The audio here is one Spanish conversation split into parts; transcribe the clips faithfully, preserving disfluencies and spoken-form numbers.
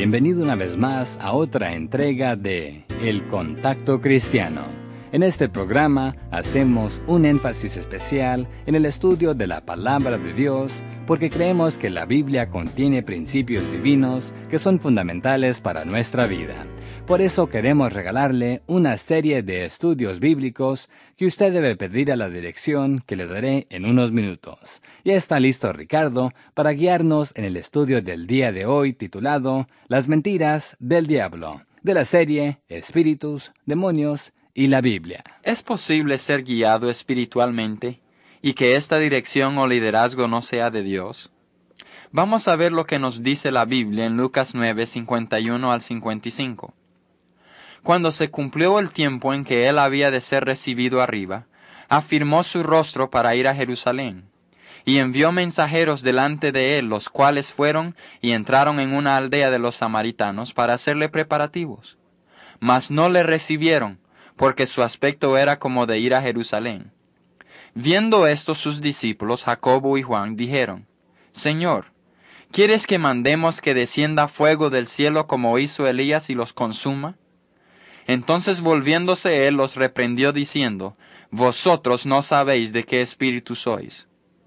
Bienvenido una vez más a otra entrega de El Contacto Cristiano. En este programa hacemos un énfasis especial en el estudio de la Palabra de Dios, porque creemos que la Biblia contiene principios divinos que son fundamentales para nuestra vida. Por eso queremos regalarle una serie de estudios bíblicos que usted debe pedir a la dirección que le daré en unos minutos. Ya está listo Ricardo para guiarnos en el estudio del día de hoy titulado Las mentiras del diablo, de la serie Espíritus, Demonios y la Biblia. ¿Es posible ser guiado espiritualmente y que esta dirección o liderazgo no sea de Dios? Vamos a ver lo que nos dice la Biblia en Lucas nueve, cincuenta y uno al cincuenta y cinco. Cuando se cumplió el tiempo en que él había de ser recibido arriba, afirmó su rostro para ir a Jerusalén, y envió mensajeros delante de él, los cuales fueron y entraron en una aldea de los samaritanos para hacerle preparativos. Mas no le recibieron, porque su aspecto era como de ir a Jerusalén. Viendo esto sus discípulos, Jacobo y Juan, dijeron: Señor, ¿quieres que mandemos que descienda fuego del cielo como hizo Elías y los consuma? Entonces volviéndose él los reprendió diciendo: Vosotros no sabéis de qué espíritu sois.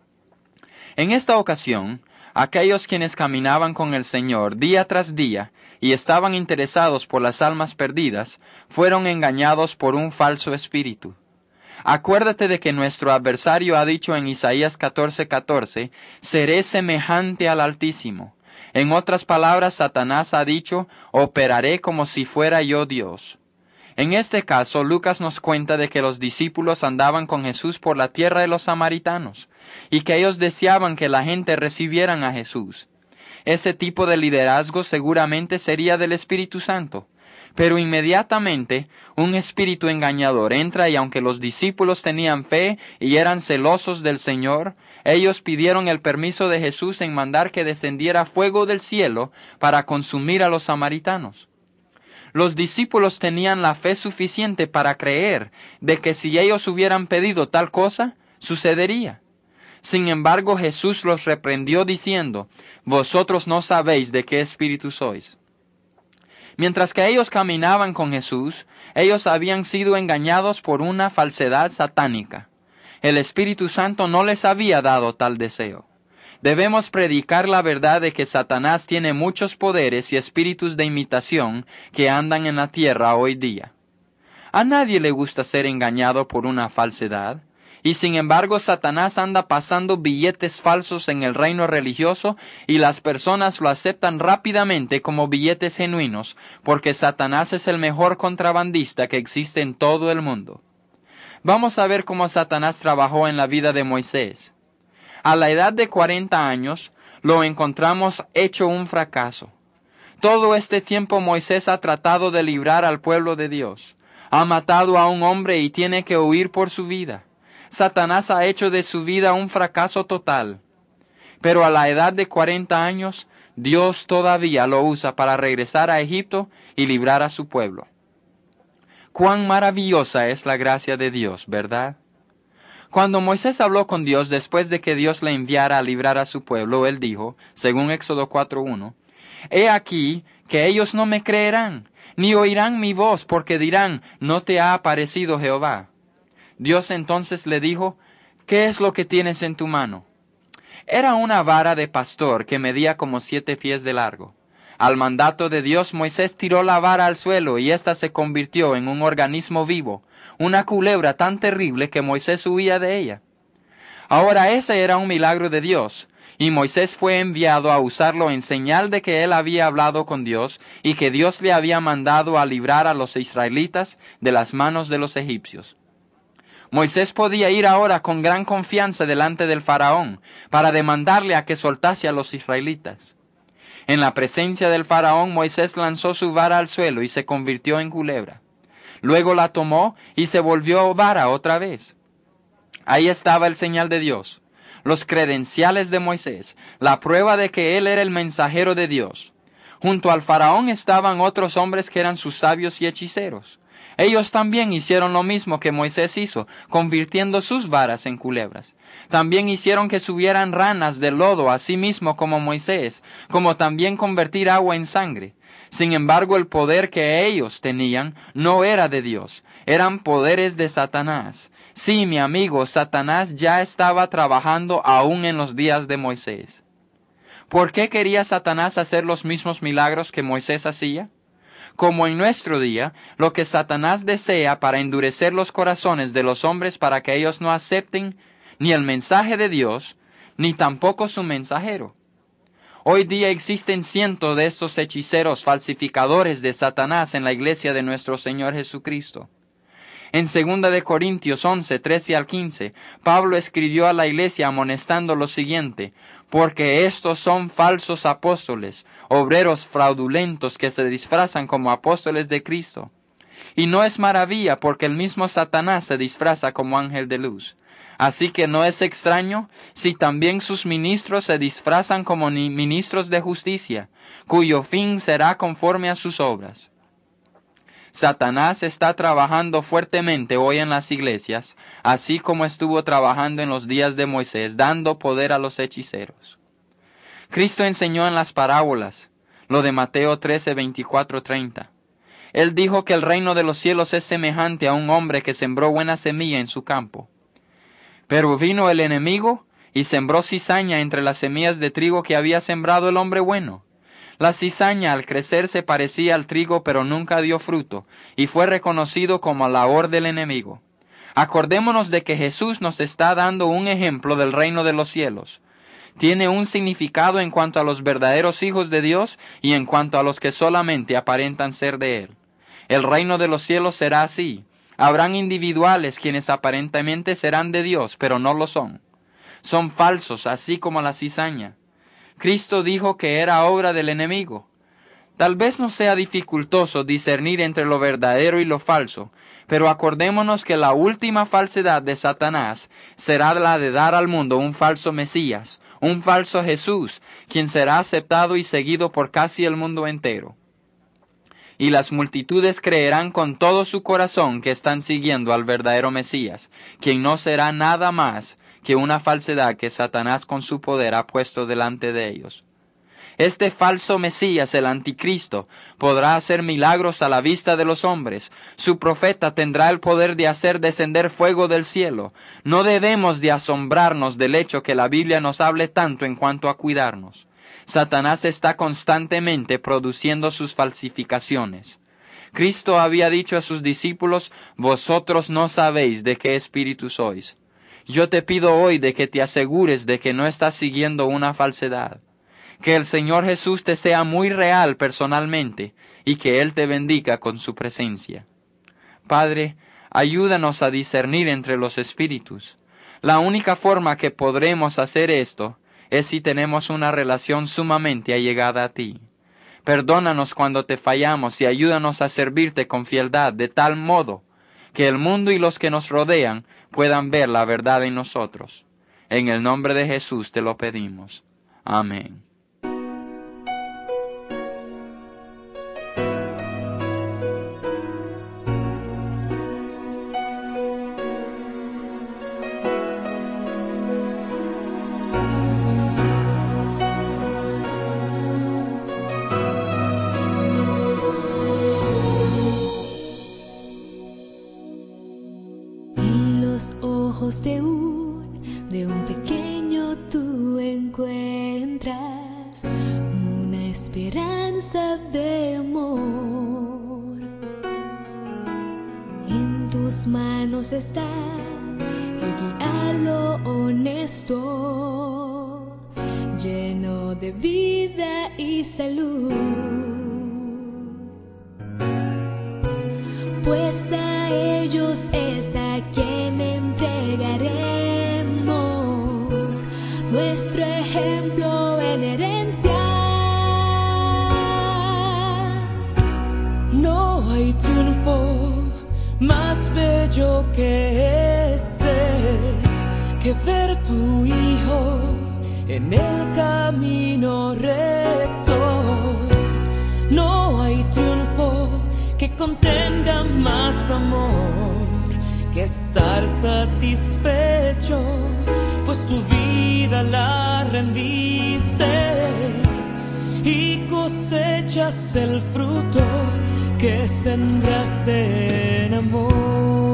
En esta ocasión, aquellos quienes caminaban con el Señor día tras día y estaban interesados por las almas perdidas, fueron engañados por un falso espíritu. Acuérdate de que nuestro adversario ha dicho en Isaías catorce, catorce, seré semejante al Altísimo. En otras palabras, Satanás ha dicho, operaré como si fuera yo Dios. En este caso, Lucas nos cuenta de que los discípulos andaban con Jesús por la tierra de los samaritanos, y que ellos deseaban que la gente recibieran a Jesús. Ese tipo de liderazgo seguramente sería del Espíritu Santo. Pero inmediatamente, un espíritu engañador entra y aunque los discípulos tenían fe y eran celosos del Señor, ellos pidieron el permiso de Jesús en mandar que descendiera fuego del cielo para consumir a los samaritanos. Los discípulos tenían la fe suficiente para creer de que si ellos hubieran pedido tal cosa, sucedería. Sin embargo, Jesús los reprendió diciendo: Vosotros no sabéis de qué espíritu sois. Mientras que ellos caminaban con Jesús, ellos habían sido engañados por una falsedad satánica. El Espíritu Santo no les había dado tal deseo. Debemos predicar la verdad de que Satanás tiene muchos poderes y espíritus de imitación que andan en la tierra hoy día. A nadie le gusta ser engañado por una falsedad. Y sin embargo, Satanás anda pasando billetes falsos en el reino religioso y las personas lo aceptan rápidamente como billetes genuinos, porque Satanás es el mejor contrabandista que existe en todo el mundo. Vamos a ver cómo Satanás trabajó en la vida de Moisés. A la edad de cuarenta años, lo encontramos hecho un fracaso. Todo este tiempo Moisés ha tratado de librar al pueblo de Dios. Ha matado a un hombre y tiene que huir por su vida. Satanás ha hecho de su vida un fracaso total. Pero a la edad de cuarenta años, Dios todavía lo usa para regresar a Egipto y librar a su pueblo. Cuán maravillosa es la gracia de Dios, ¿verdad? Cuando Moisés habló con Dios después de que Dios le enviara a librar a su pueblo, él dijo, según Éxodo cuatro uno, He aquí que ellos no me creerán, ni oirán mi voz, porque dirán, no te ha aparecido Jehová. Dios entonces le dijo, ¿qué es lo que tienes en tu mano? Era una vara de pastor que medía como siete pies de largo. Al mandato de Dios, Moisés tiró la vara al suelo y ésta se convirtió en un organismo vivo, una culebra tan terrible que Moisés huía de ella. Ahora ese era un milagro de Dios, y Moisés fue enviado a usarlo en señal de que él había hablado con Dios y que Dios le había mandado a librar a los israelitas de las manos de los egipcios. Moisés podía ir ahora con gran confianza delante del faraón para demandarle a que soltase a los israelitas. En la presencia del faraón, Moisés lanzó su vara al suelo y se convirtió en culebra. Luego la tomó y se volvió vara otra vez. Ahí estaba el señal de Dios, los credenciales de Moisés, la prueba de que él era el mensajero de Dios. Junto al faraón estaban otros hombres que eran sus sabios y hechiceros. Ellos también hicieron lo mismo que Moisés hizo, convirtiendo sus varas en culebras. También hicieron que subieran ranas del lodo, así mismo como Moisés, como también convertir agua en sangre. Sin embargo, el poder que ellos tenían no era de Dios, eran poderes de Satanás. Sí, mi amigo, Satanás ya estaba trabajando aún en los días de Moisés. ¿Por qué quería Satanás hacer los mismos milagros que Moisés hacía? Como en nuestro día, lo que Satanás desea para endurecer los corazones de los hombres para que ellos no acepten ni el mensaje de Dios, ni tampoco su mensajero. Hoy día existen cientos de estos hechiceros falsificadores de Satanás en la iglesia de nuestro Señor Jesucristo. En segunda de Corintios once, trece al quince, Pablo escribió a la iglesia amonestando lo siguiente: porque estos son falsos apóstoles, obreros fraudulentos que se disfrazan como apóstoles de Cristo. Y no es maravilla, porque el mismo Satanás se disfraza como ángel de luz. Así que no es extraño si también sus ministros se disfrazan como ministros de justicia, cuyo fin será conforme a sus obras. Satanás está trabajando fuertemente hoy en las iglesias, así como estuvo trabajando en los días de Moisés, dando poder a los hechiceros. Cristo enseñó en las parábolas, lo de Mateo trece, veinticuatro, treinta. Él dijo que el reino de los cielos es semejante a un hombre que sembró buena semilla en su campo. Pero vino el enemigo y sembró cizaña entre las semillas de trigo que había sembrado el hombre bueno. La cizaña al crecer se parecía al trigo, pero nunca dio fruto, y fue reconocido como labor del enemigo. Acordémonos de que Jesús nos está dando un ejemplo del reino de los cielos. Tiene un significado en cuanto a los verdaderos hijos de Dios y en cuanto a los que solamente aparentan ser de Él. El reino de los cielos será así. Habrán individuales quienes aparentemente serán de Dios, pero no lo son. Son falsos, así como la cizaña. Cristo dijo que era obra del enemigo. Tal vez no sea dificultoso discernir entre lo verdadero y lo falso, pero acordémonos que la última falsedad de Satanás será la de dar al mundo un falso Mesías, un falso Jesús, quien será aceptado y seguido por casi el mundo entero. Y las multitudes creerán con todo su corazón que están siguiendo al verdadero Mesías, quien no será nada más que una falsedad que Satanás con su poder ha puesto delante de ellos. Este falso Mesías, el anticristo, podrá hacer milagros a la vista de los hombres. Su profeta tendrá el poder de hacer descender fuego del cielo. No debemos de asombrarnos del hecho que la Biblia nos hable tanto en cuanto a cuidarnos. Satanás está constantemente produciendo sus falsificaciones. Cristo había dicho a sus discípulos: vosotros no sabéis de qué espíritu sois. Yo te pido hoy de que te asegures de que no estás siguiendo una falsedad. Que el Señor Jesús te sea muy real personalmente y que Él te bendiga con su presencia. Padre, ayúdanos a discernir entre los espíritus. La única forma que podremos hacer esto es si tenemos una relación sumamente allegada a ti. Perdónanos cuando te fallamos y ayúdanos a servirte con fieldad de tal modo que el mundo y los que nos rodean puedan ver la verdad en nosotros. En el nombre de Jesús te lo pedimos. Amén. De un, de un pequeño tú encuentras una esperanza de amor. En tus manos está el guiar lo honesto, lleno de vida y salud. Pues a ellos es a quien entregaremos nuestro ejemplo en herencia. No hay triunfo más bello que este, que ver tu Hijo en el camino recto. No hay triunfo que contenga más amor que estar satisfecho, pues tu vida la rendiste y cosechas el fruto que sembraste en amor.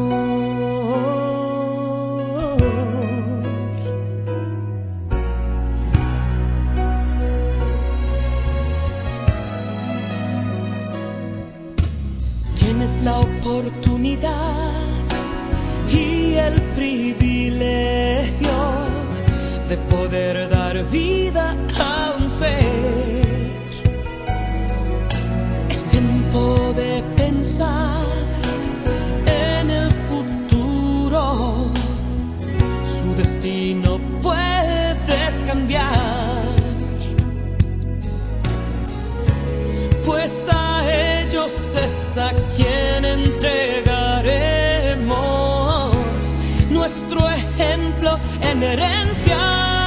Tienes la oportunidad y el privilegio de poder dar vida a un ser. Es tiempo de pensar en el futuro. Su destino puedes cambiar, pues a ellos es a quien entregaremos nuestro ejemplo en herencia.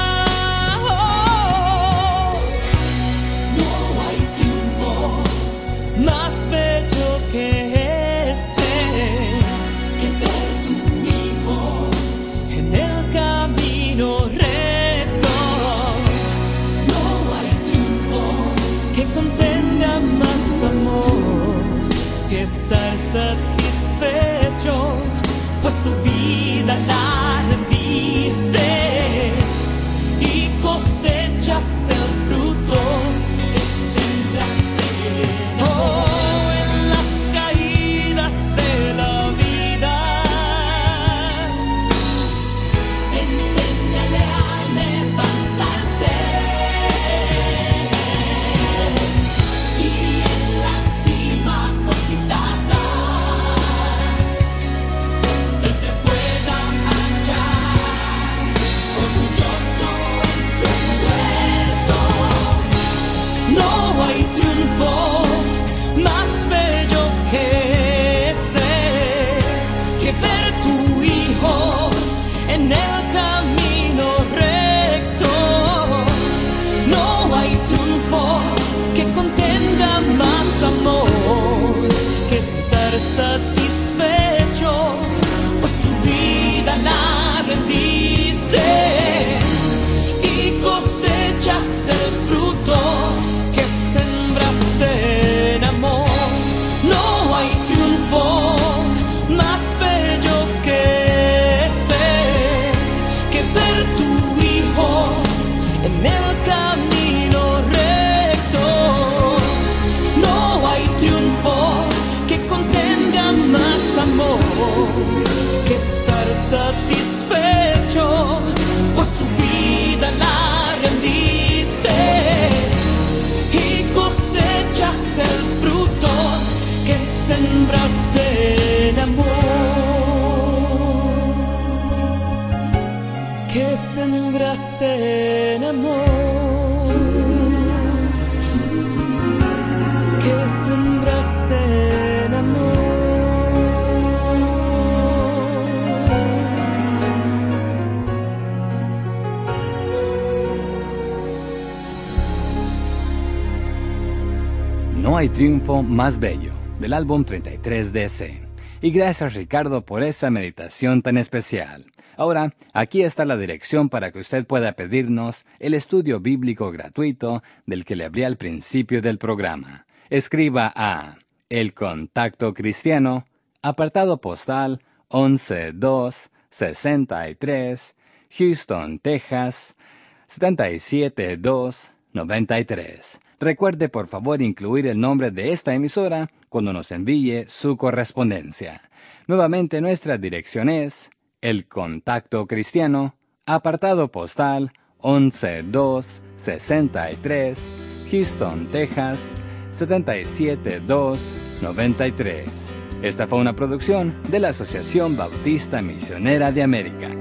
No hay triunfo más bello que este, que ver tu hijo en el camino recto. No hay triunfo que contenga más amor que estar satisfecho, pues tu vida la rendiste y cosechas el fruto que sembraste. Oh, en las caídas de la vida, enséñale a levantarse, y en la cima conquistada Él te pueda hallar orgulloso en su esfuerzo. No hay triunfo más bello que este, que ver tu hijo en el camino recto. No hay triunfo que contenga más amor que estar satisfecho, pues tu vida la rendiste y cosechas el fruto que sembraste en amor. No hay triunfo más bello que este, que ver tu hijo en el camino recto. No hay triunfo que contenga más amor que estar satisfecho, pues tu vida la rendiste y cosechas el fruto que sembraste en amor, que sembraste en amor, que sembraste en amor. No hay triunfo más bello, del álbum treinta y tres D C. Y gracias, Ricardo, por esta meditación tan especial. Ahora, aquí está la dirección para que usted pueda pedirnos el estudio bíblico gratuito del que le hablé al principio del programa. Escriba a El Contacto Cristiano, apartado postal once dos sesenta y tres, Houston, Texas, siete siete dos nueve tres. Recuerde, por favor, incluir el nombre de esta emisora cuando nos envíe su correspondencia. Nuevamente, nuestra dirección es El Contacto Cristiano, apartado postal once dos sesenta y tres, Houston, Texas, siete siete dos nueve tres. Esta fue una producción de la Asociación Bautista Misionera de América.